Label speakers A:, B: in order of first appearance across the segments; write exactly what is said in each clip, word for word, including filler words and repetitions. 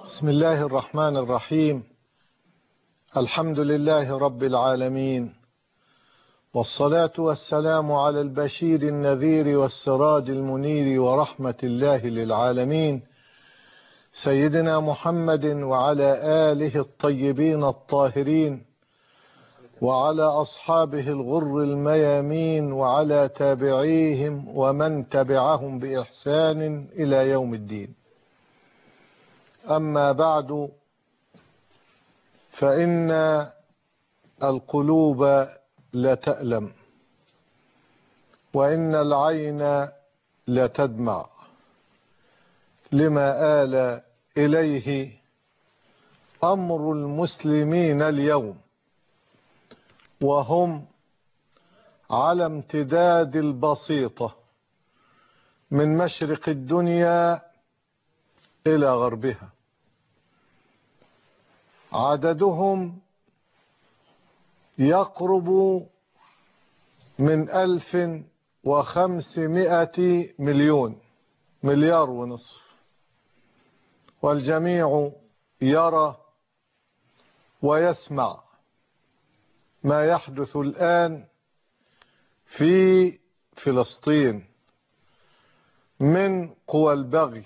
A: بسم الله الرحمن الرحيم. الحمد لله رب العالمين، والصلاة والسلام على البشير النذير والسراج المنير ورحمة الله للعالمين سيدنا محمد وعلى آله الطيبين الطاهرين وعلى أصحابه الغر الميامين وعلى تابعيهم ومن تبعهم بإحسان إلى يوم الدين. أما بعد، فإن القلوب لتألم وإن العين لتدمع لما آل إليه أمر المسلمين اليوم، وهم على امتداد البسيطة من مشرق الدنيا إلى غربها. عددهم يقرب من ألف وخمسمائة مليون، مليار ونصف، والجميع يرى ويسمع ما يحدث الآن في فلسطين من قوى البغي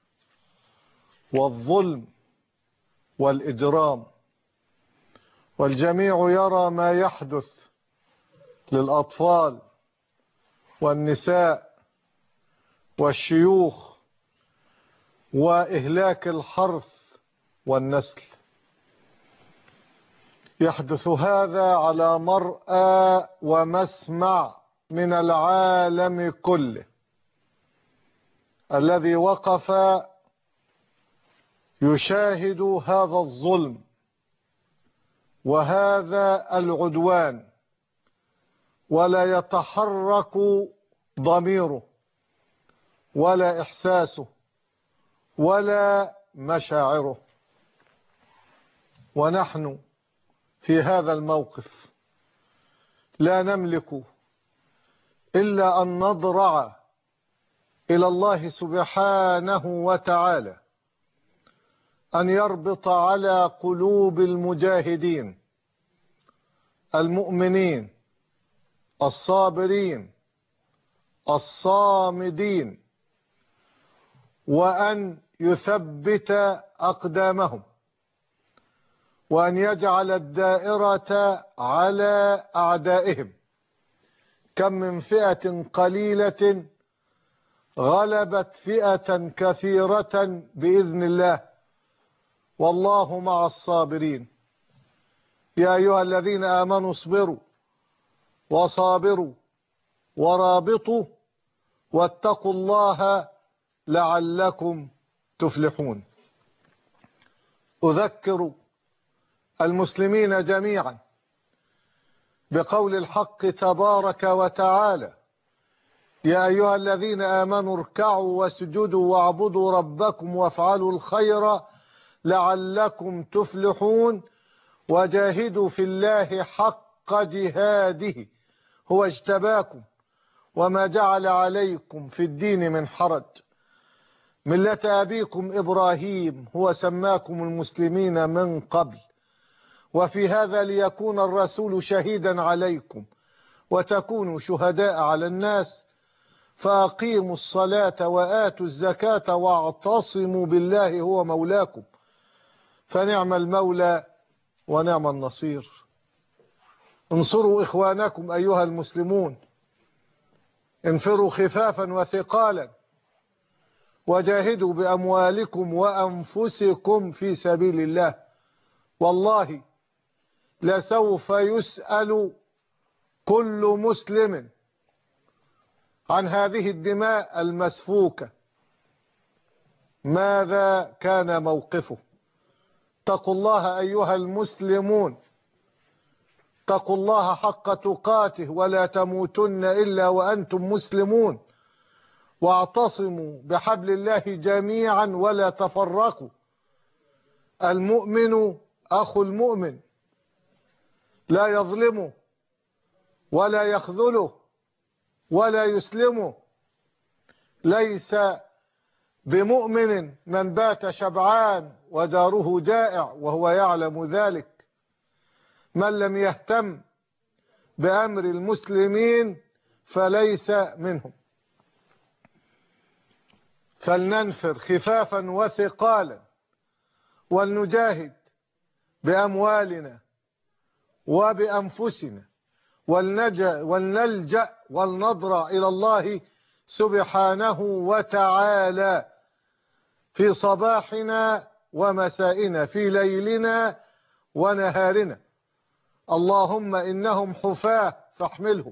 A: والظلم والإجرام، والجميع يرى ما يحدث للأطفال والنساء والشيوخ وإهلاك الحرث والنسل. يحدث هذا على مرأى ومسمع من العالم كله، الذي وقف يشاهد هذا الظلم وهذا العدوان ولا يتحرك ضميره ولا إحساسه ولا مشاعره. ونحن في هذا الموقف لا نملك إلا أن نضرع إلى الله سبحانه وتعالى أن يربط على قلوب المجاهدين المؤمنين الصابرين الصامدين، وأن يثبت أقدامهم، وأن يجعل الدائرة على أعدائهم. كم من فئة قليلة غلبت فئة كثيرة بإذن الله، والله مع الصابرين. يا أيها الذين آمنوا اصبروا وصابروا ورابطوا واتقوا الله لعلكم تفلحون. أذكر المسلمين جميعا بقول الحق تبارك وتعالى: يا أيها الذين آمنوا اركعوا واسجدوا واعبدوا ربكم وافعلوا الخير لعلكم تفلحون وجاهدوا في الله حق جهاده هو اجتباكم وما جعل عليكم في الدين من حرج ملة أبيكم إبراهيم هو سماكم المسلمين من قبل وفي هذا ليكون الرسول شهيدا عليكم وتكونوا شهداء على الناس فأقيموا الصلاة وآتوا الزكاة واعتصموا بالله هو مولاكم فنعم المولى ونعم النصير. انصروا إخوانكم أيها المسلمون، انفروا خفافا وثقالا وجاهدوا بأموالكم وأنفسكم في سبيل الله، والله لسوف يسأل كل مسلم عن هذه الدماء المسفوكة ماذا كان موقفه. اتقوا الله أيها المسلمون، اتقوا الله حق تقاته ولا تموتن إلا وأنتم مسلمون، واعتصموا بحبل الله جميعا ولا تفرقوا. المؤمن أخو المؤمن لا يظلمه ولا يخذله ولا يسلمه. ليس بمؤمن من بات شبعان وداره جائع وهو يعلم ذلك. من لم يهتم بأمر المسلمين فليس منهم. فلننفر خفافا وثقالا ولنجاهد بأموالنا وبأنفسنا ولنلجأ ولنلجأ ولنضرع إلى الله سبحانه وتعالى في صباحنا ومسائنا، في ليلنا ونهارنا. اللهم إنهم حفاة فاحملهم،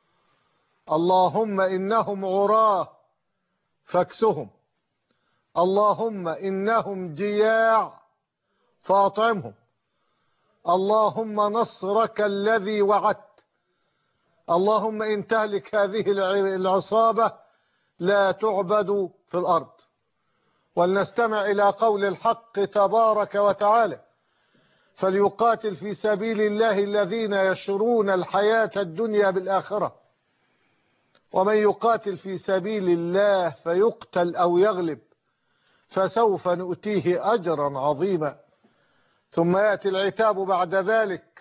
A: اللهم إنهم عراه فاكسهم، اللهم إنهم جياع فأطعمهم، اللهم نصرك الذي وعدت، اللهم إن تهلك هذه العصابة لا تعبد في الأرض. ولنستمع إلى قول الحق تبارك وتعالى: فليقاتل في سبيل الله الذين يشرون الحياة الدنيا بالآخرة، ومن يقاتل في سبيل الله فيقتل أو يغلب فسوف نؤتيه أجرا عظيما. ثم يأتي العتاب بعد ذلك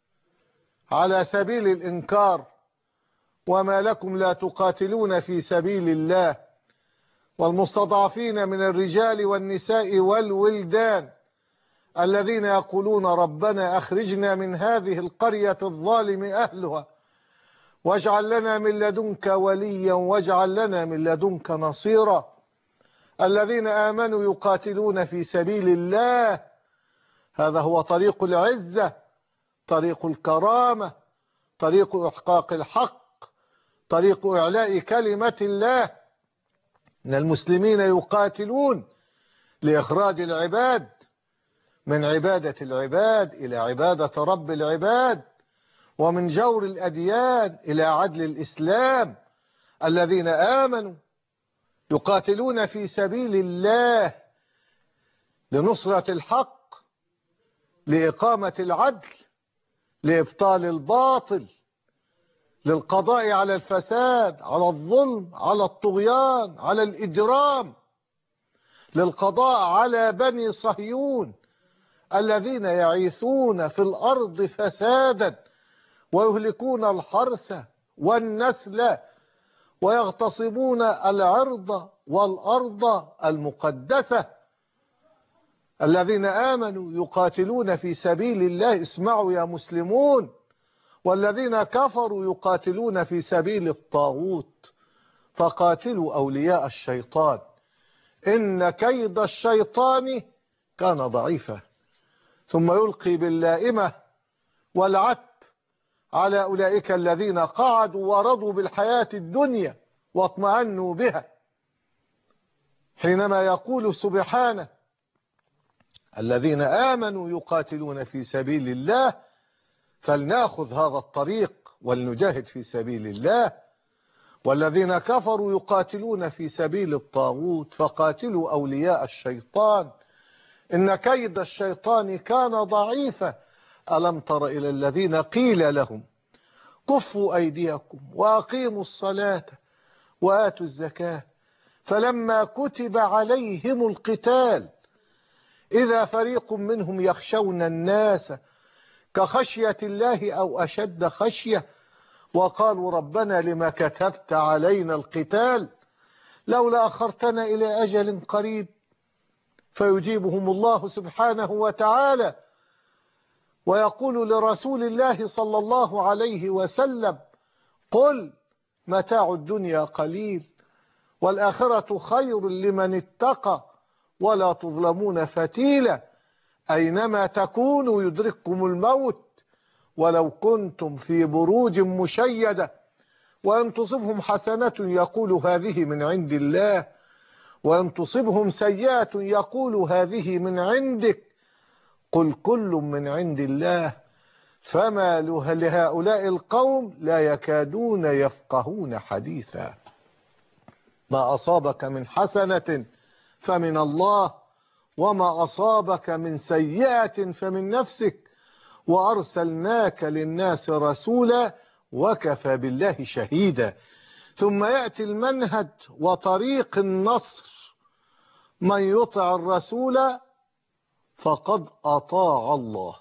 A: على سبيل الإنكار: وما لكم لا تقاتلون في سبيل الله والمستضعفين من الرجال والنساء والولدان الذين يقولون ربنا أخرجنا من هذه القرية الظالم أهلها واجعل لنا من لدنك وليا واجعل لنا من لدنك نصيرا. الذين آمنوا يقاتلون في سبيل الله، هذا هو طريق العزة، طريق الكرامة، طريق إحقاق الحق، طريق إعلاء كلمة الله. إن المسلمين يقاتلون لإخراج العباد من عبادة العباد إلى عبادة رب العباد، ومن جور الأديان إلى عدل الإسلام. الذين آمنوا يقاتلون في سبيل الله لنصرة الحق، لإقامة العدل، لإبطال الباطل، للقضاء على الفساد، على الظلم، على الطغيان، على الإجرام، للقضاء على بني صهيون الذين يعيثون في الأرض فسادا ويهلكون الحرث والنسل ويغتصبون العرض والأرض المقدسة. الذين آمنوا يقاتلون في سبيل الله، اسمعوا يا مسلمون، والذين كفروا يقاتلون في سبيل الطاغوت فقاتلوا أولياء الشيطان إن كيد الشيطان كان ضعيفا. ثم يلقي باللائمة والعتب على أولئك الذين قعدوا ورضوا بالحياة الدنيا واطمأنوا بها، حينما يقول سبحانه: الذين آمنوا يقاتلون في سبيل الله، فلنأخذ هذا الطريق ولنجاهد في سبيل الله. والذين كفروا يقاتلون في سبيل الطاغوت فقاتلوا أولياء الشيطان إن كيد الشيطان كان ضعيفا. ألم تر إلى الذين قيل لهم كفوا أيديكم وأقيموا الصلاة وآتوا الزكاة فلما كتب عليهم القتال إذا فريق منهم يخشون الناس كخشية الله أو أشد خشية وقالوا ربنا لما كتبت علينا القتال لولا أخرتنا إلى أجل قريب. فيجيبهم الله سبحانه وتعالى ويقول لرسول الله صلى الله عليه وسلم: قل متاع الدنيا قليل والآخرة خير لمن اتقى ولا تظلمون فتيلا أينما تكونوا يدرككم الموت ولو كنتم في بروج مشيدة وإن تصبهم حسنة يقول هذه من عند الله وإن تصبهم سيئة يقول هذه من عندك قل كل من عند الله فما لهؤلاء القوم لا يكادون يفقهون حديثا. ما أصابك من حسنة فمن الله وما أصابك من سيئة فمن نفسك وأرسلناك للناس رسولا وكفى بالله شهيدا. ثم يأتي المنهج وطريق النصر من يطع الرسول فقد أطاع الله.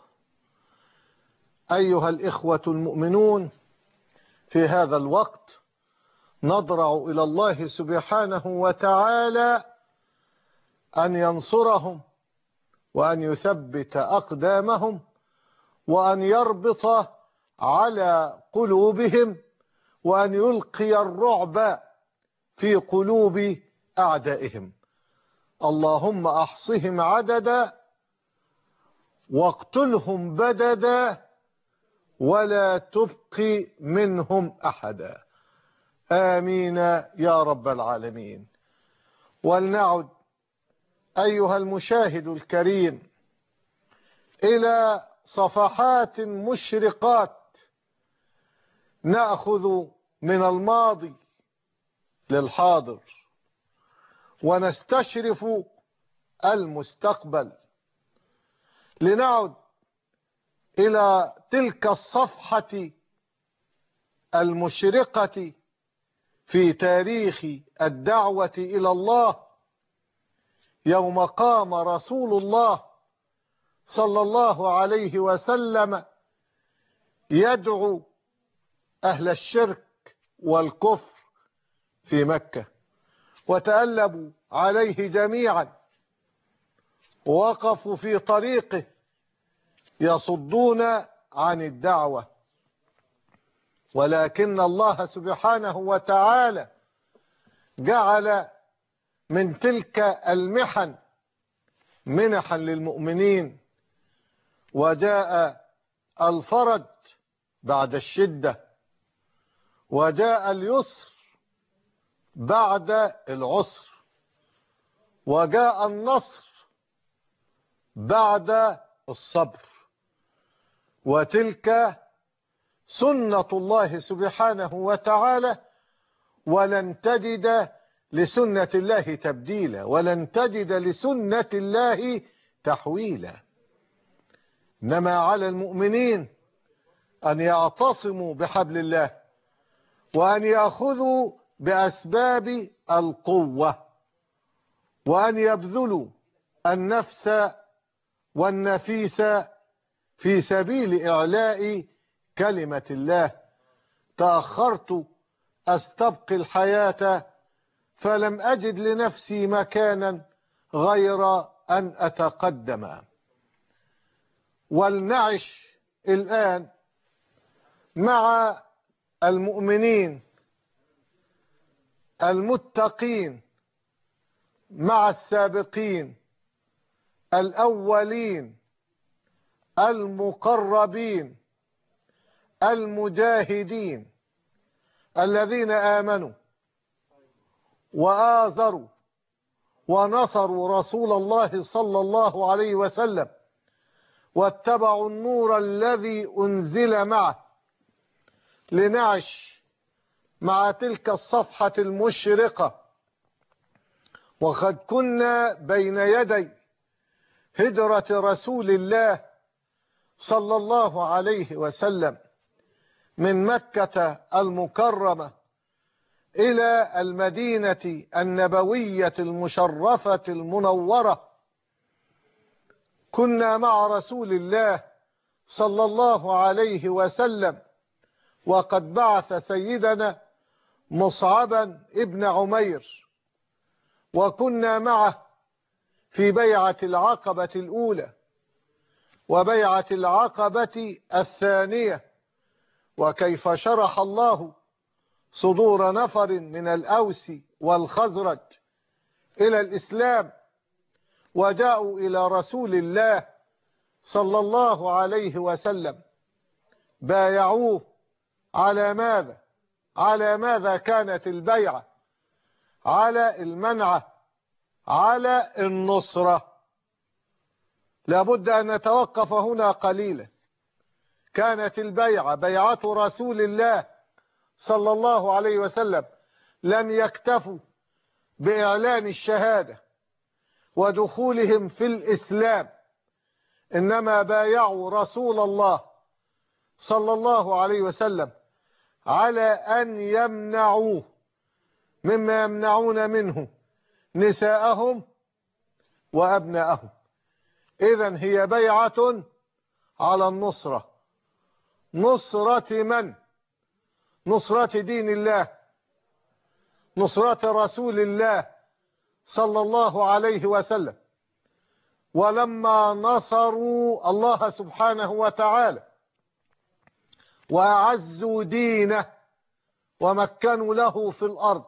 A: أيها الإخوة المؤمنون، في هذا الوقت نضرع إلى الله سبحانه وتعالى أن ينصرهم وأن يثبت أقدامهم وأن يربط على قلوبهم وأن يلقي الرعب في قلوب أعدائهم. اللهم أحصهم عددا واقتلهم بددا ولا تبق منهم أحدا. آمين يا رب العالمين. ولنعد أيها المشاهد الكريم إلى صفحات مشرقات نأخذ من الماضي للحاضر ونستشرف المستقبل. لنعد إلى تلك الصفحة المشرقة في تاريخ الدعوة إلى الله، يوم قام رسول الله صلى الله عليه وسلم يدعو أهل الشرك والكفر في مكة، وتألبوا عليه جميعا، وقفوا في طريقه يصدون عن الدعوة. ولكن الله سبحانه وتعالى جعل من تلك المحن منحا للمؤمنين، وجاء الفرج بعد الشدة، وجاء اليسر بعد العسر، وجاء النصر بعد الصبر. وتلك سنة الله سبحانه وتعالى، ولن تجد لسنة الله تبديلا، ولن تجد لسنة الله تحويلا. إنما على المؤمنين أن يعتصموا بحبل الله وأن يأخذوا بأسباب القوة وأن يبذلوا النفس والنفيس في سبيل إعلاء كلمة الله. تأخرت أستبقي الحياة فلم أجد لنفسي مكانا غير أن أتقدم. ولنعش الآن مع المؤمنين المتقين، مع السابقين الأولين المقربين المجاهدين الذين آمنوا وآزروا ونصروا رسول الله صلى الله عليه وسلم واتبعوا النور الذي أنزل معه. لنعش مع تلك الصفحة المشرقة، وقد كنا بين يدي هجرة رسول الله صلى الله عليه وسلم من مكة المكرمة إلى المدينة النبوية المشرفة المنورة. كنا مع رسول الله صلى الله عليه وسلم وقد بعث سيدنا مصعبا ابن عمير، وكنا معه في بيعة العقبة الأولى وبيعة العقبة الثانية، وكيف شرح الله صدور نفر من الأوس والخزرج إلى الإسلام، وجاءوا إلى رسول الله صلى الله عليه وسلم، بايعوه على ماذا؟ على ماذا كانت البيعة؟ على المنعة، على النصرة. لابد أن نتوقف هنا قليلا. كانت البيعة بيعة رسول الله صلى الله عليه وسلم، لم يكتفوا بإعلان الشهادة ودخولهم في الإسلام، إنما بايعوا رسول الله صلى الله عليه وسلم على أن يمنعوه مما يمنعون منه نساءهم وأبناءهم. إذن هي بيعة على النصرة. نصرة من؟ نصرة دين الله، نصرة رسول الله صلى الله عليه وسلم. ولما نصروا الله سبحانه وتعالى وأعزوا دينه ومكنوا له في الأرض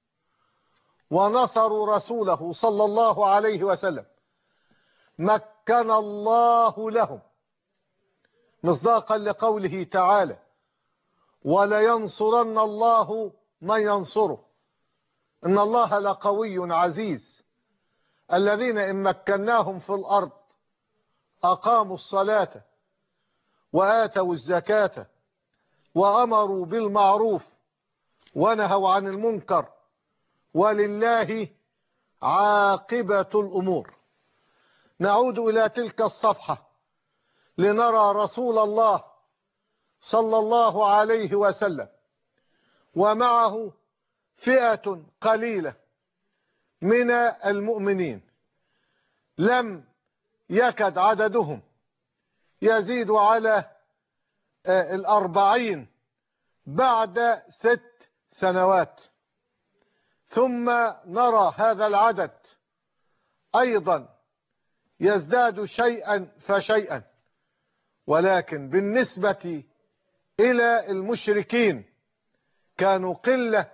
A: ونصروا رسوله صلى الله عليه وسلم، مكن الله لهم، مصداقا لقوله تعالى: ولينصرن الله من ينصره إن الله لقوي عزيز. الذين إن مكناهم في الأرض أقاموا الصلاة وآتوا الزكاة وأمروا بالمعروف ونهوا عن المنكر ولله عاقبة الأمور. نعود إلى تلك الصفحة لنرى رسول الله صلى الله عليه وسلم ومعه فئة قليلة من المؤمنين، لم يكد عددهم يزيد على الأربعين بعد ست سنوات. ثم نرى هذا العدد أيضا يزداد شيئا فشيئا، ولكن بالنسبة إلى المشركين كانوا قلة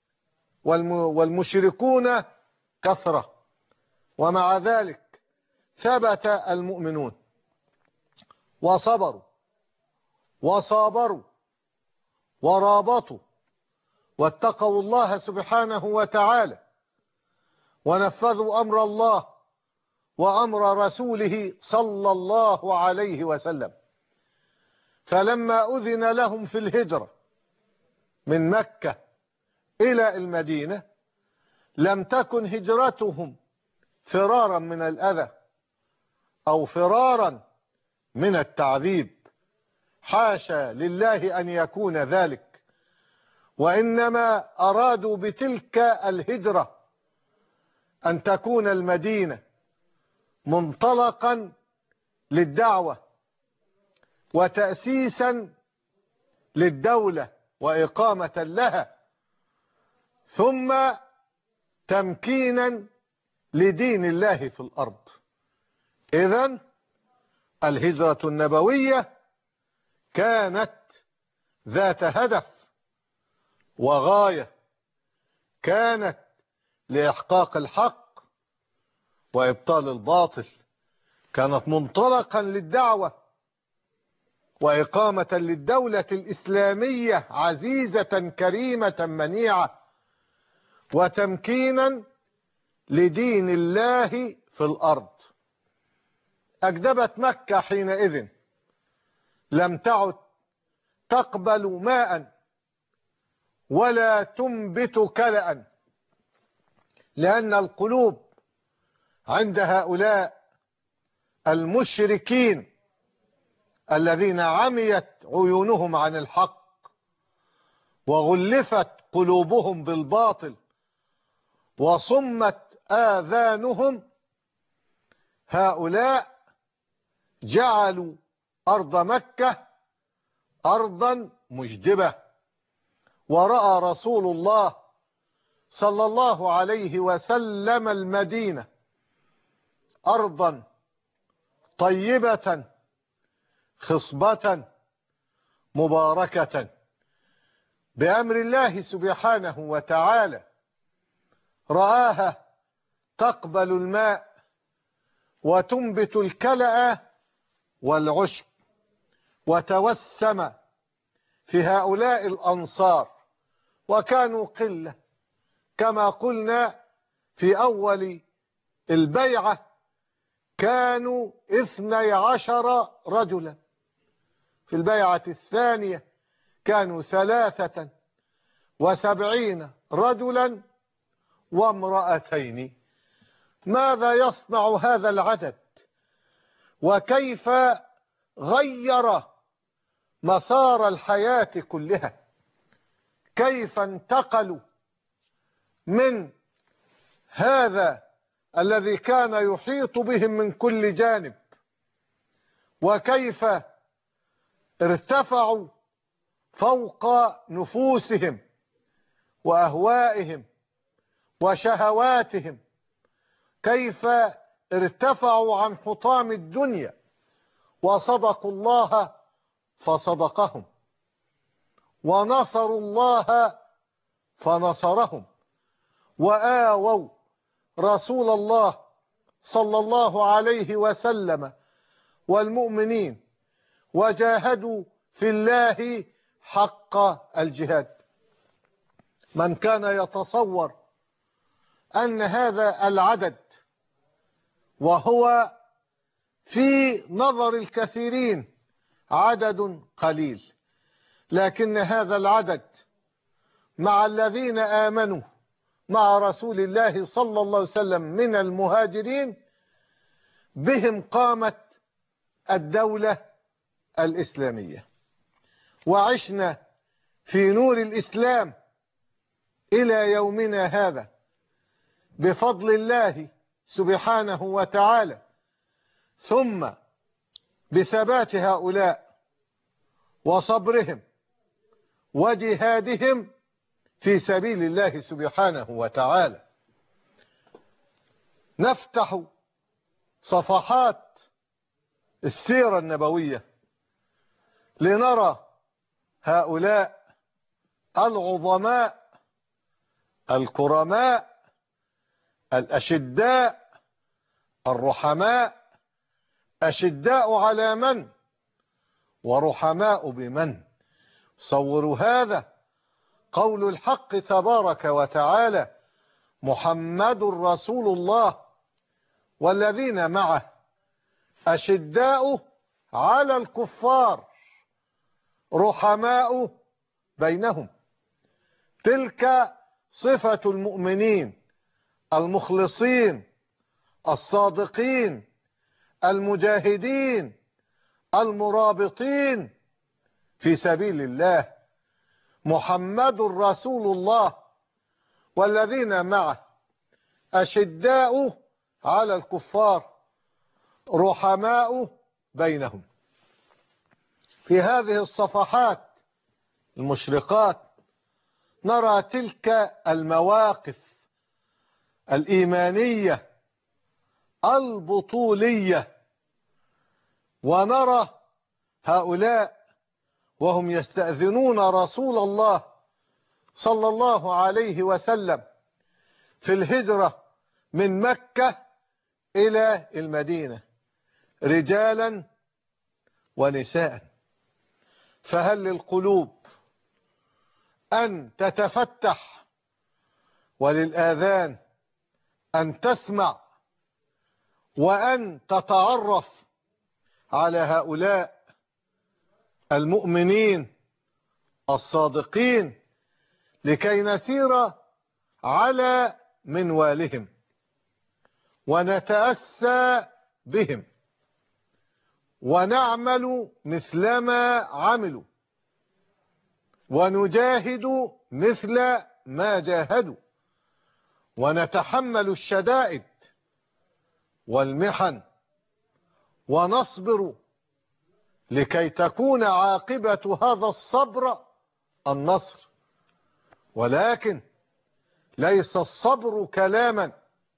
A: والمشركون كثرة، ومع ذلك ثبت المؤمنون وصبروا وصابروا ورابطوا واتقوا الله سبحانه وتعالى ونفذوا أمر الله وأمر رسوله صلى الله عليه وسلم. فلما أذن لهم في الهجرة من مكة إلى المدينة لم تكن هجرتهم فرارا من الأذى أو فرارا من التعذيب، حاشا لله أن يكون ذلك، وإنما أرادوا بتلك الهجرة أن تكون المدينة منطلقا للدعوة وتأسيسا للدولة وإقامة لها، ثم تمكينا لدين الله في الأرض. إذن الهجرة النبوية كانت ذات هدف وغاية، كانت لإحقاق الحق وإبطال الباطل، كانت منطلقا للدعوة وإقامة للدولة الإسلامية عزيزة كريمة منيعة، وتمكينا لدين الله في الأرض. أكذبت مكة حينئذ لم تعد تقبل ماء ولا تنبت كلأ، لأن القلوب عند هؤلاء المشركين الذين عميت عيونهم عن الحق وغلفت قلوبهم بالباطل وصمت آذانهم، هؤلاء جعلوا أرض مكة أرضا مجدبة. ورأى رسول الله صلى الله عليه وسلم المدينة أرضا طيبة خصبة مباركة بأمر الله سبحانه وتعالى، رآها تقبل الماء وتنبت الكلأ والعشب. وتوسم في هؤلاء الأنصار، وكانوا قلة كما قلنا في أول البيعة، كانوا اثني عشر رجلا، في البيعة الثانية كانوا ثلاثة وسبعين رجلا وامرأتين. ماذا يصنع هذا العدد؟ وكيف غير مسار الحياة كلها؟ كيف انتقلوا من هذا الذي كان يحيط بهم من كل جانب، وكيف ارتفعوا فوق نفوسهم وأهوائهم وشهواتهم، كيف ارتفعوا عن حطام الدنيا وصدقوا الله فصدقهم، ونصروا الله فنصرهم، وآووا رسول الله صلى الله عليه وسلم والمؤمنين، وجاهدوا في الله حق الجهاد. من كان يتصور أن هذا العدد، وهو في نظر الكثيرين عدد قليل، لكن هذا العدد مع الذين آمنوا مع رسول الله صلى الله عليه وسلم من المهاجرين، بهم قامت الدولة الإسلامية، وعشنا في نور الإسلام إلى يومنا هذا بفضل الله سبحانه وتعالى، ثم بثبات هؤلاء وصبرهم وجهادهم في سبيل الله سبحانه وتعالى. نفتح صفحات السيرة النبوية لنرى هؤلاء العظماء الكرماء الأشداء الرحماء، أشداء على من ورحماء بمن. صوروا هذا قول الحق تبارك وتعالى: محمد رسول الله والذين معه أشداء على الكفار رحماء بينهم. تلك صفة المؤمنين المخلصين الصادقين المجاهدين المرابطين في سبيل الله. محمد رسول الله والذين معه أشداء على الكفار رحماء بينهم. في هذه الصفحات المشرقات نرى تلك المواقف الإيمانية البطولية، ونرى هؤلاء وهم يستأذنون رسول الله صلى الله عليه وسلم في الهجرة من مكة إلى المدينة، رجالا ونساء. فهل للقلوب أن تتفتح وللآذان أن تسمع وأن تتعرف على هؤلاء المؤمنين الصادقين، لكي نسير على منوالهم ونتأسى بهم ونعمل مثلما عملوا ونجاهد مثل ما جاهدوا ونتحمل الشدائد والمحن ونصبر، لكي تكون عاقبة هذا الصبر النصر. ولكن ليس الصبر كلاما،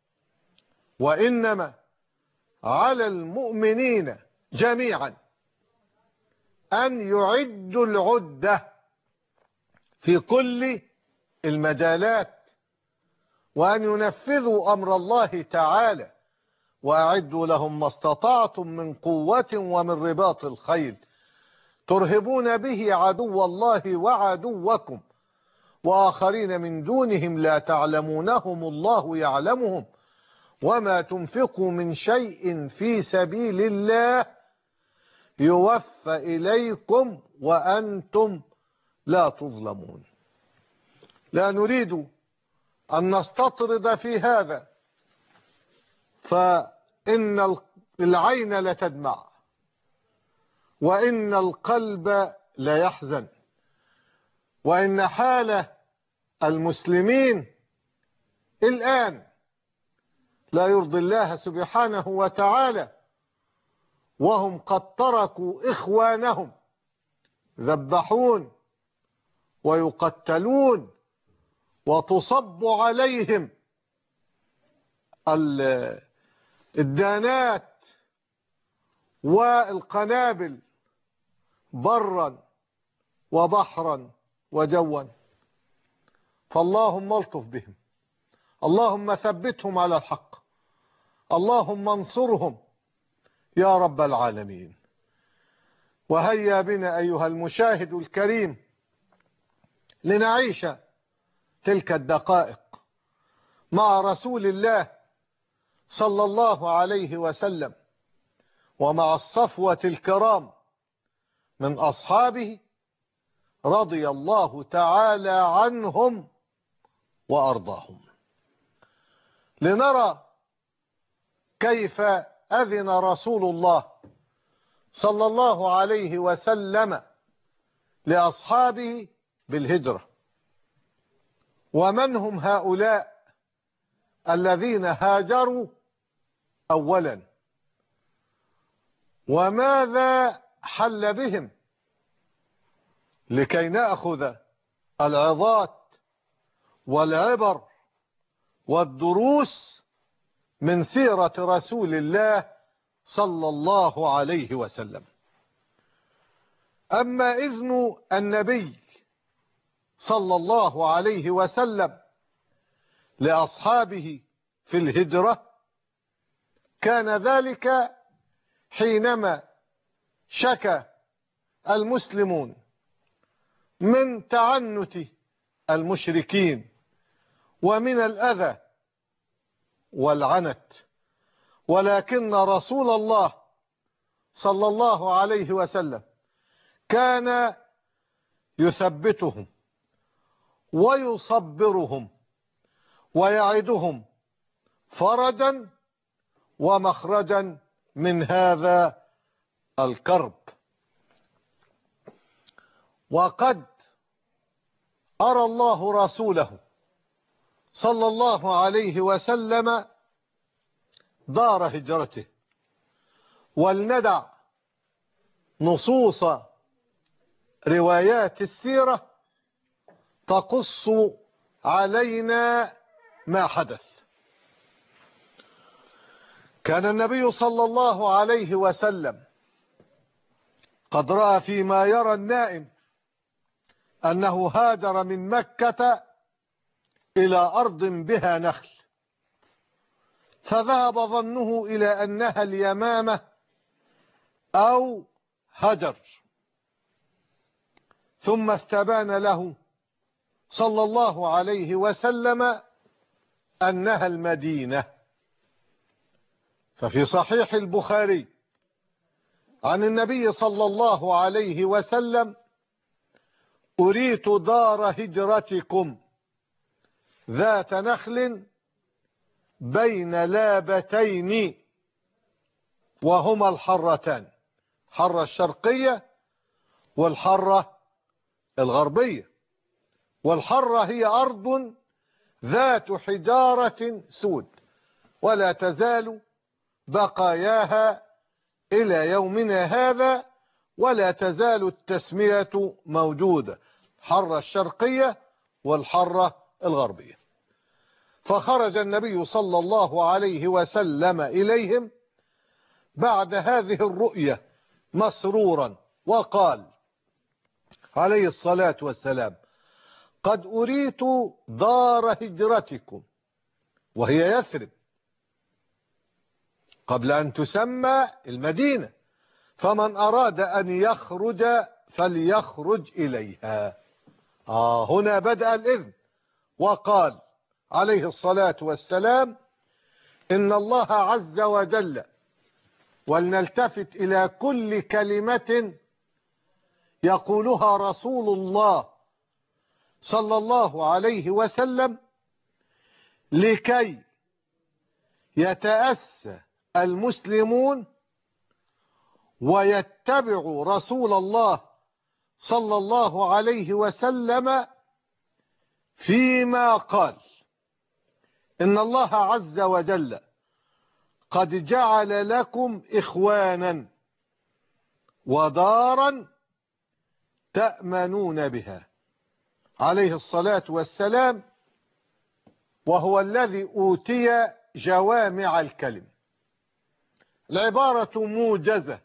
A: وإنما على المؤمنين جميعا أن يعدوا العدة في كل المجالات، وأن ينفذوا أمر الله تعالى: وأعدوا لهم ما استطعتم من قوة ومن رباط الخيل ترهبون به عدو الله وعدوكم وآخرين من دونهم لا تعلمونهم الله يعلمهم وما تنفقوا من شيء في سبيل الله يوفى إليكم وأنتم لا تظلمون. لا نريد أن نستطرد في هذا، فإن العين لتدمع وإن القلب ليحزن، وإن حال المسلمين الآن لا يرضي الله سبحانه وتعالى، وهم قد تركوا إخوانهم يذبحون ويقتلون وتصب عليهم الدانات والقنابل برا وبحرا وجوا. فاللهم الطف بهم، اللهم ثبتهم على الحق، اللهم انصرهم يا رب العالمين. وهيا بنا أيها المشاهد الكريم لنعيش تلك الدقائق مع رسول الله صلى الله عليه وسلم ومع الصفوة الكرام من أصحابه رضي الله تعالى عنهم وأرضاهم، لنرى كيف أذن رسول الله صلى الله عليه وسلم لأصحابه بالهجرة، ومن هم هؤلاء الذين هاجروا أولا، وماذا حل بهم، لكي نأخذ العظات والعبر والدروس من سيرة رسول الله صلى الله عليه وسلم. أما إذن النبي صلى الله عليه وسلم لأصحابه في الهجرة كان ذلك حينما شكى المسلمون من تعنت المشركين ومن الأذى والعنت، ولكن رسول الله صلى الله عليه وسلم كان يثبتهم ويصبرهم ويعدهم فرجا ومخرجا من هذا الكرب. وقد أرى الله رسوله صلى الله عليه وسلم دار هجرته، ولندع نصوص روايات السيرة تقص علينا ما حدث. كان النبي صلى الله عليه وسلم قد رأى فيما يرى النائم أنه هاجر من مكة إلى أرض بها نخل، فذهب ظنه إلى أنها اليمامة أو هجر، ثم استبان له صلى الله عليه وسلم أنها المدينة. ففي صحيح البخاري عن النبي صلى الله عليه وسلم: أريت دار هجرتكم ذات نخل بين لابتين، وهما الحرتان، حرة الشرقية والحرة الغربية. والحرة هي أرض ذات حجارة سود، ولا تزال بقاياها إلى يومنا هذا، ولا تزال التسمية موجودة، حرة الشرقية والحرة الغربية. فخرج النبي صلى الله عليه وسلم إليهم بعد هذه الرؤية مسرورا، وقال عليه الصلاة والسلام: قد أريت دار هجرتكم، وهي يثرب قبل أن تسمى المدينة، فمن أراد أن يخرج فليخرج إليها. آه هنا بدأ الإذن، وقال عليه الصلاة والسلام: إن الله عز وجل، ولنلتفت إلى كل كلمة يقولها رسول الله صلى الله عليه وسلم لكي يتأسى المسلمون ويتبعوا رسول الله صلى الله عليه وسلم فيما قال. إن الله عز وجل قد جعل لكم إخوانا ودارا تأمنون بها عليه الصلاة والسلام، وهو الذي أوتي جوامع الكلم. العبارة موجزة،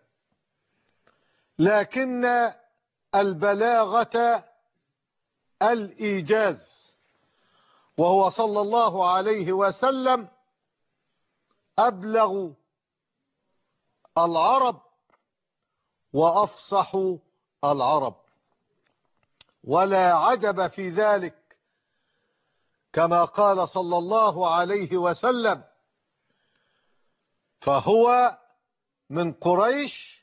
A: لكن البلاغة الإيجاز، وهو صلى الله عليه وسلم أبلغ العرب وأفصح العرب، ولا عجب في ذلك، كما قال صلى الله عليه وسلم: فهو من قريش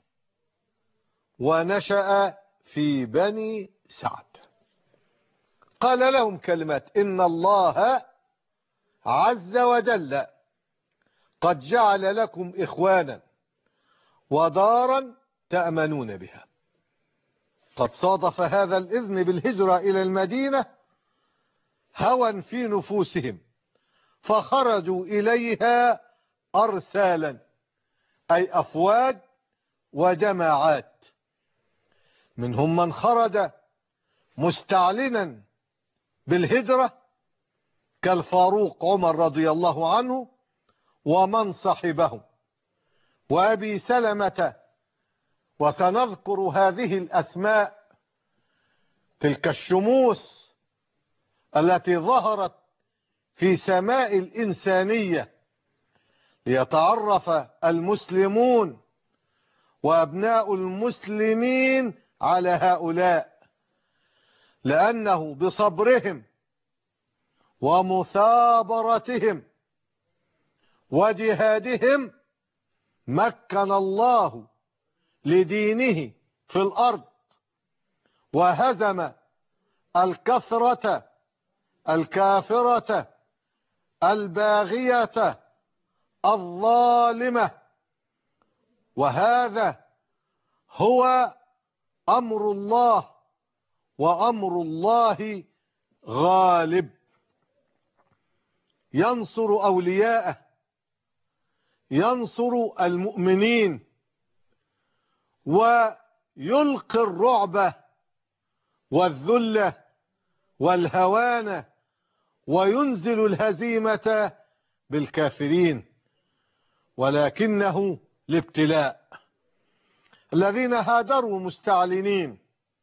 A: ونشأ في بني سعد. قال لهم كلمات: إن الله عز وجل قد جعل لكم إخوانا ودارا تأمنون بها. قد صادف هذا الإذن بالهجرة إلى المدينة هوى في نفوسهم، فخرجوا إليها أرسالا، أي أفواج وجماعات. منهم من خرج مستعلنا بالهجرة كالفاروق عمر رضي الله عنه ومن صحبه، وأبي سلمة، وسنذكر هذه الأسماء، تلك الشموس التي ظهرت في سماء الإنسانية ليتعرف المسلمون وأبناء المسلمين على هؤلاء، لأنه بصبرهم ومثابرتهم وجهادهم مكن الله لدينه في الأرض، وهزم الكثرة الكافرة الباغية الظالمة. وهذا هو أمر الله، وأمر الله غالب، ينصر أولياءه، ينصر المؤمنين، ويلقي الرعب والذل والهوان، وينزل الهزيمة بالكافرين، ولكنه الابتلاء. الذين هاجروا مستعلنين: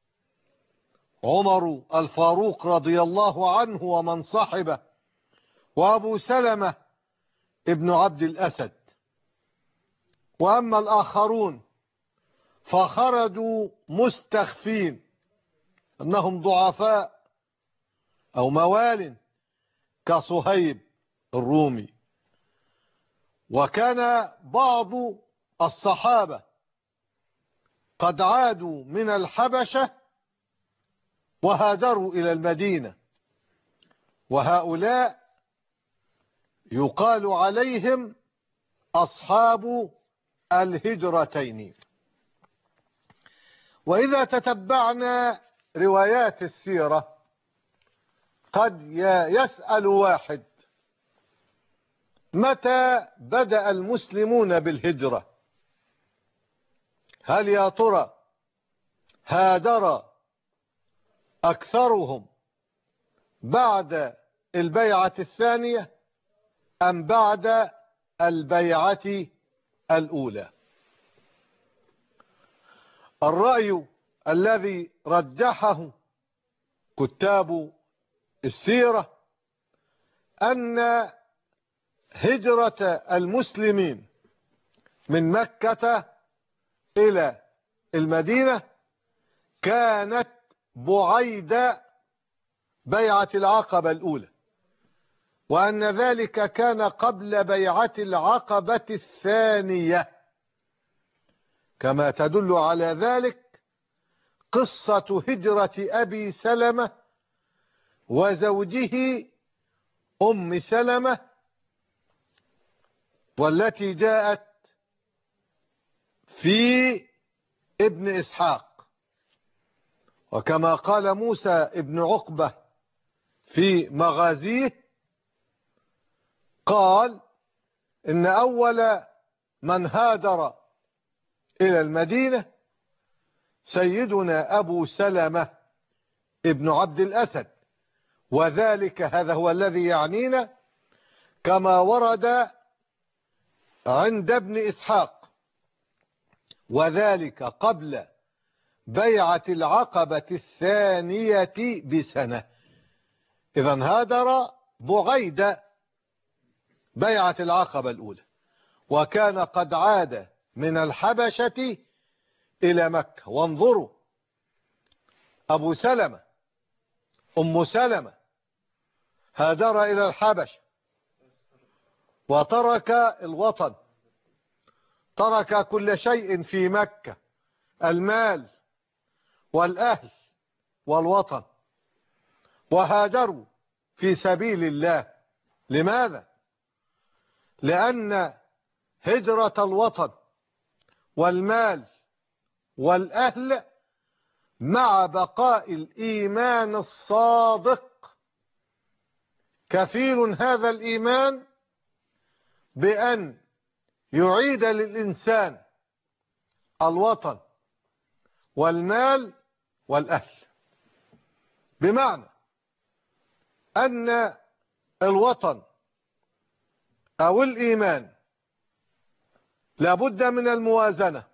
A: عمر الفاروق رضي الله عنه ومن صحبه، وأبو سلمة ابن عبد الأسد. وأما الآخرون فخرجوا مستخفين أنهم ضعفاء أو موال كصهيب الرومي. وكان بعض الصحابة قد عادوا من الحبشة وهاجروا إلى المدينة، وهؤلاء يقال عليهم أصحاب الهجرتين. وإذا تتبعنا روايات السيرة قد يسأل واحد: متى بدأ المسلمون بالهجرة؟ هل يا ترى هاجر أكثرهم بعد البيعة الثانية أم بعد البيعة الأولى؟ الرأي الذي رجحه كتاب السيرة أن هجرة المسلمين من مكة إلى المدينة كانت بعيد بيعة العقبة الأولى، وأن ذلك كان قبل بيعة العقبة الثانية، كما تدل على ذلك قصة هجرة أبي سلمة وزوجه أم سلمة، والتي جاءت في ابن إسحاق. وكما قال موسى ابن عقبة في مغازيه، قال إن أول من هاجر إلى المدينة سيدنا أبو سلمة ابن عبد الأسد، وذلك هذا هو الذي يعنينا كما ورد عند ابن إسحاق، وذلك قبل بيعة العقبة الثانية بسنة. إذن هاجر بعيد بيعة العقبة الأولى، وكان قد عاد من الحبشة إلى مكة. وانظروا أبو سلمة أم سلمة هاجر إلى الحبشة وترك الوطن، ترك كل شيء في مكة، المال والأهل والوطن، وهاجروا في سبيل الله. لماذا؟ لأن هجرة الوطن والمال والأهل مع بقاء الإيمان الصادق كفيل هذا الإيمان بأن يعيد للإنسان الوطن والمال والأهل، بمعنى أن الوطن أو الإيمان لابد من الموازنة.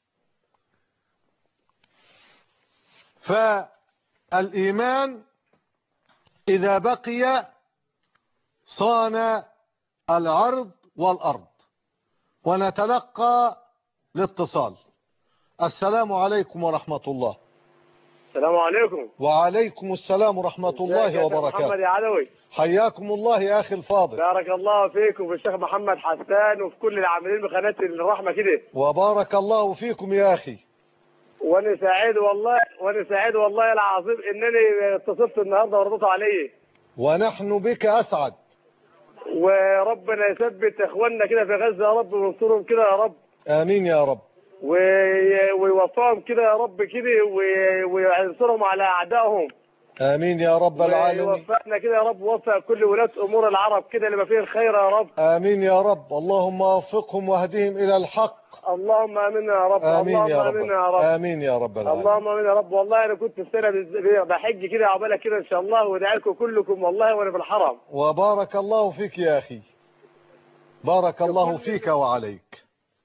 A: فالإيمان إذا بقي صان العرض والأرض. ونتلقى الاتصال. السلام عليكم ورحمة الله.
B: السلام عليكم.
A: وعليكم السلام ورحمة الله وبركاته.
B: محمد يا علوي،
A: حياكم الله يا أخي الفاضل.
B: بارك الله فيكم والشيخ محمد حسان وفي كل العاملين بقناة الرحمة كده.
A: وبارك الله فيكم يا أخي.
B: وانا سعيد والله وانا سعيد والله العظيم انني اتصلت النهارده وردت علي.
A: ونحن بك أسعد.
B: وربنا يثبت اخواننا كده في غزة يا رب، وينصرهم كده يا رب.
A: آمين يا رب.
B: ويوفقهم كده يا رب كده، وينصرهم على أعدائهم.
A: آمين يا رب العالمين.
B: ويوفقنا كده يا رب، ووفق كل ولاة أمور العرب كده اللي ما فيه الخير يا رب.
A: آمين يا رب. اللهم وفقهم واهدهم إلى الحق.
B: اللهم آمين يا رب.
A: آمين
B: اللهم
A: يا رب.
B: آمين يا رب.
A: آمين يا رب العالمين.
B: اللهم آمين يا رب. والله أنا كنت في سنة بحج كده عقبالك كده إن شاء الله، وادعي لكم كلكم والله وأنا في الحرم.
A: وبارك الله فيك يا أخي. بارك الله فيك وعليك.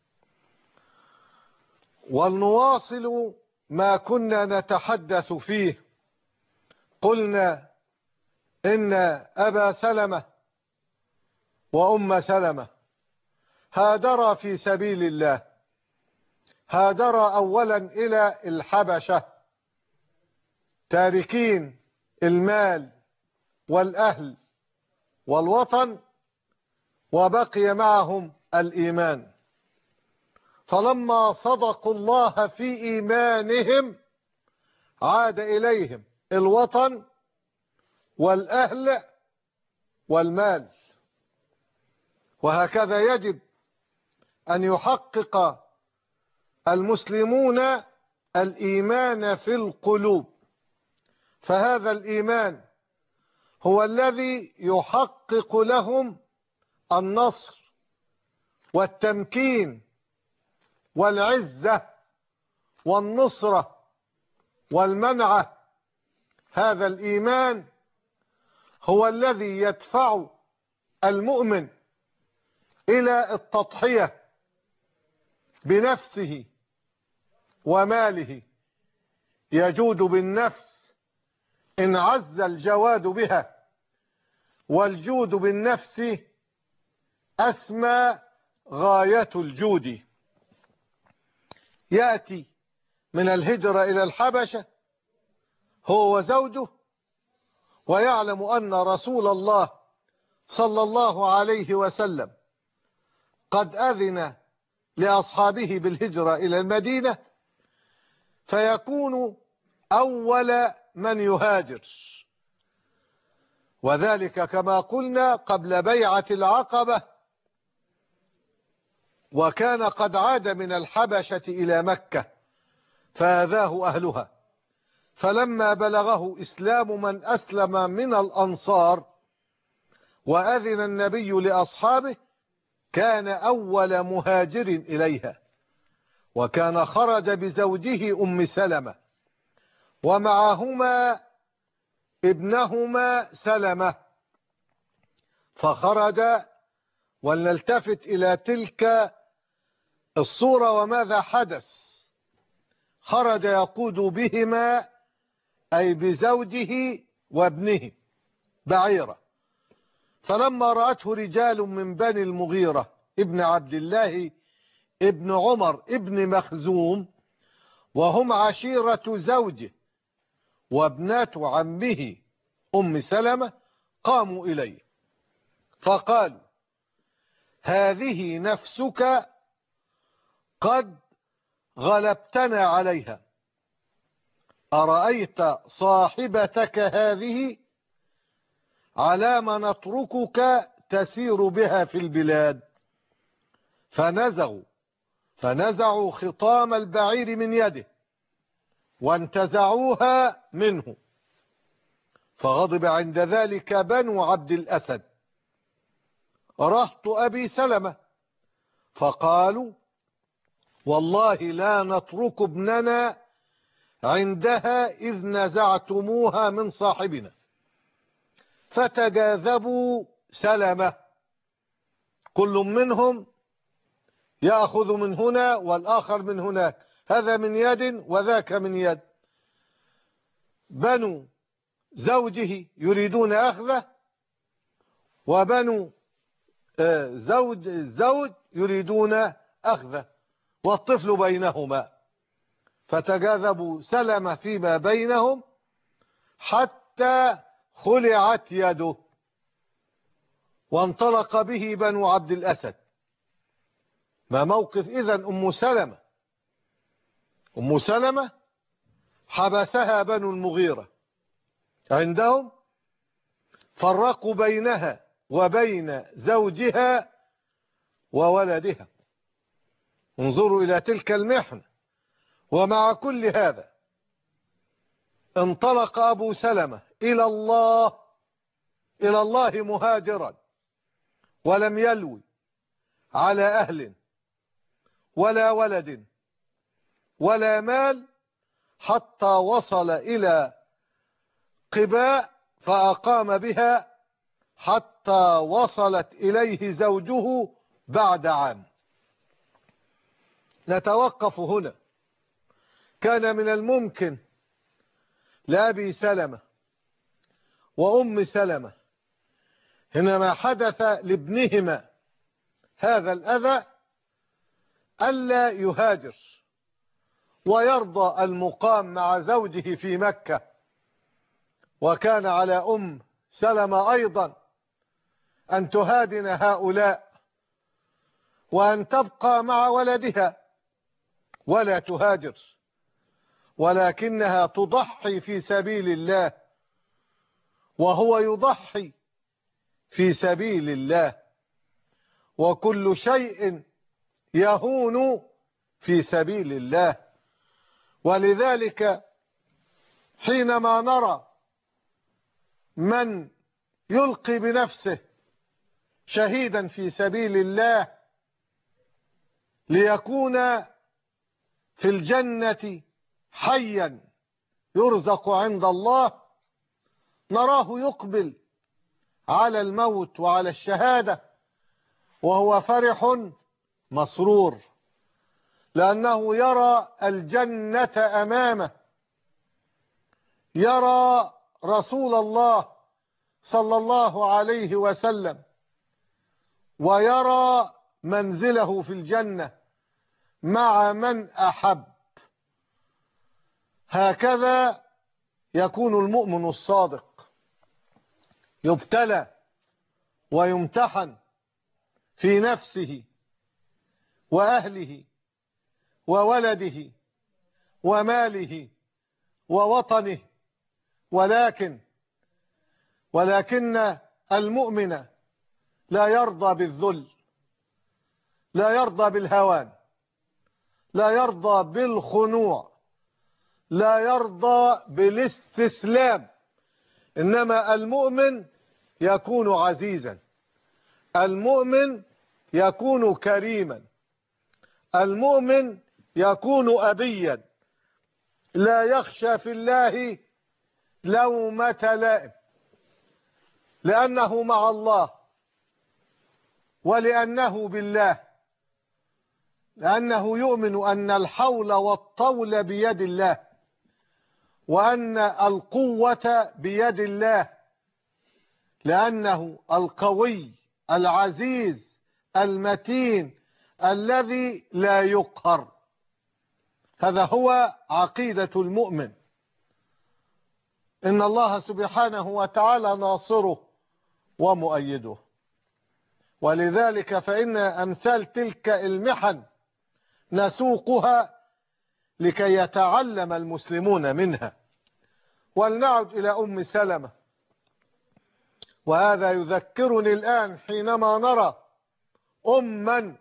A: ولنواصل ما كنا نتحدث فيه. قلنا إن أبا سلمة وأم سلمة هاجرا في سبيل الله. هاجرا أولا إلى الحبشة تاركين المال والأهل والوطن، وبقي معهم الإيمان. فلما صدقوا الله في إيمانهم عاد إليهم الوطن والأهل والمال. وهكذا يجب أن يحقق المسلمون الإيمان في القلوب، فهذا الإيمان هو الذي يحقق لهم النصر والتمكين والعزة والنصرة والمنعة. هذا الإيمان هو الذي يدفع المؤمن إلى التضحية بنفسه وماله. يجود بالنفس إن عز الجواد بها، والجود بالنفس أسمى غاية الجود. يأتي من الهجرة إلى الحبشة هو وزوجه، ويعلم أن رسول الله صلى الله عليه وسلم قد أذن لأصحابه بالهجرة إلى المدينة، فيكون أول من يهاجر، وذلك كما قلنا قبل بيعة العقبة، وكان قد عاد من الحبشة إلى مكة فآذاه أهلها. فلما بلغه إسلام من أسلم من الأنصار وأذن النبي لأصحابه، كان أول مهاجر إليها، وكان خرج بزوجه أم سلمة ومعهما ابنهما سلمة. فخرج، ولنلتفت إلى تلك الصورة وماذا حدث. خرج يقود بهما أي بزوجه وابنه بعيرة، فلما رأته رجال من بني المغيرة ابن عبد الله ابن عمر ابن مخزوم، وهم عشيرة زوجه وابنات عمه أم سلمة، قاموا إليه فقالوا: هذه نفسك قد غلبتنا عليها، أرأيت صاحبتك هذه على ما نتركك تسير بها في البلاد؟ فنزعوا فنزعوا خطام البعير من يده وانتزعوها منه، فغضب عند ذلك بنو عبد الأسد رهط أبي سلمة، فقالوا: والله لا نترك ابننا عندها إذ نزعتموها من صاحبنا. فتجاذبوا سلمة، كل منهم يأخذ من هنا والآخر من هناك، هذا من يد وذاك من يد. بنو زوجه يريدون أخذه، وبنو زوج الزوج يريدون أخذه، والطفل بينهما. فتجاذبوا سلمة فيما بينهم حتى خلعت يده، وانطلق به بنو عبد الأسد. ما موقف إذن أم سلمة؟ أم سلمة حبسها بنو المغيرة عندهم، فرقوا بينها وبين زوجها وولدها. انظروا إلى تلك المحنة. ومع كل هذا انطلق أبو سلمة إلى الله إلى الله مهاجرا، ولم يلوي على أهل ولا ولد ولا مال، حتى وصل إلى قباء فأقام بها حتى وصلت إليه زوجه بعد عام. نتوقف هنا. كان من الممكن لأبي سلمة وأم سلمة حينما حدث لابنهما هذا الأذى ألا يهاجر ويرضى المقام مع زوجه في مكة، وكان على أم سلمة أيضا أن تهادن هؤلاء وأن تبقى مع ولدها ولا تهاجر، ولكنها تضحي في سبيل الله وهو يضحي في سبيل الله، وكل شيء يهون في سبيل الله. ولذلك حينما نرى من يلقي بنفسه شهيدا في سبيل الله ليكون في الجنة حيا يرزق عند الله، نراه يقبل على الموت وعلى الشهادة وهو فرح مسرور، لأنه يرى الجنة أمامه، يرى رسول الله صلى الله عليه وسلم، ويرى منزله في الجنة مع من أحب. هكذا يكون المؤمن الصادق، يبتلى ويمتحن في نفسه وأهله وولده وماله ووطنه، ولكن ولكن المؤمن لا يرضى بالذل، لا يرضى بالهوان، لا يرضى بالخنوع، لا يرضى بالاستسلام، إنما المؤمن يكون عزيزا، المؤمن يكون كريما، المؤمن يكون أبيا، لا يخشى في الله لومة لائم، لأنه مع الله ولأنه بالله، لأنه يؤمن أن الحول والطول بيد الله، وأن القوة بيد الله، لأنه القوي العزيز المتين الذي لا يقهر. هذا هو عقيدة المؤمن. إن الله سبحانه وتعالى ناصره ومؤيده. ولذلك فإن أمثال تلك المحن نسوقها لكي يتعلم المسلمون منها. ولنعد إلى أم سلمة، وهذا يذكرني الآن حينما نرى أما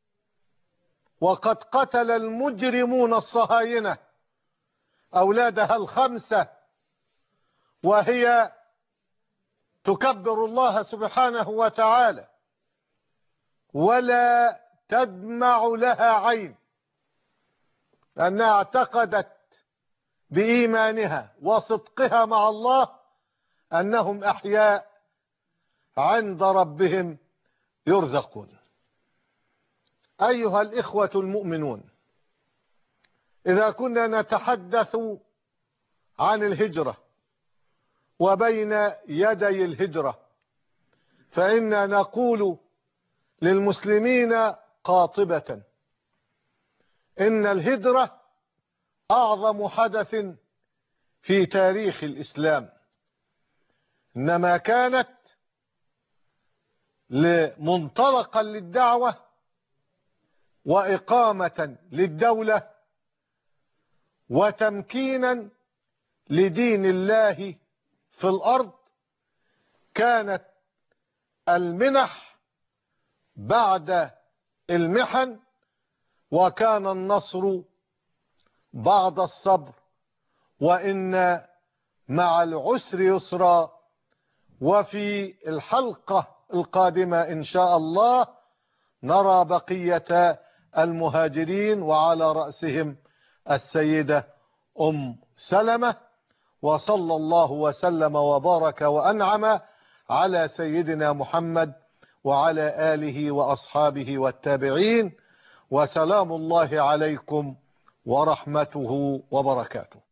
A: وقد قتل المجرمون الصهاينة أولادها الخمسة وهي تكبر الله سبحانه وتعالى ولا تدمع لها عين، لأنها اعتقدت بإيمانها وصدقها مع الله أنهم أحياء عند ربهم يرزقون. أيها الإخوة المؤمنون، إذا كنا نتحدث عن الهجرة وبين يدي الهجرة، فإنا نقول للمسلمين قاطبة إن الهجرة أعظم حدث في تاريخ الإسلام، إنما كانت منطلقا للدعوة وإقامة للدولة وتمكينا لدين الله في الأرض. كانت المنح بعد المحن، وكان النصر بعد الصبر، وإن مع العسر يسرا. وفي الحلقة القادمة إن شاء الله نرى بقية المهاجرين، وعلى رأسهم السيدة أم سلمة. وصلى الله وسلم وبارك وأنعم على سيدنا محمد وعلى آله وأصحابه والتابعين، وسلام الله عليكم ورحمته وبركاته.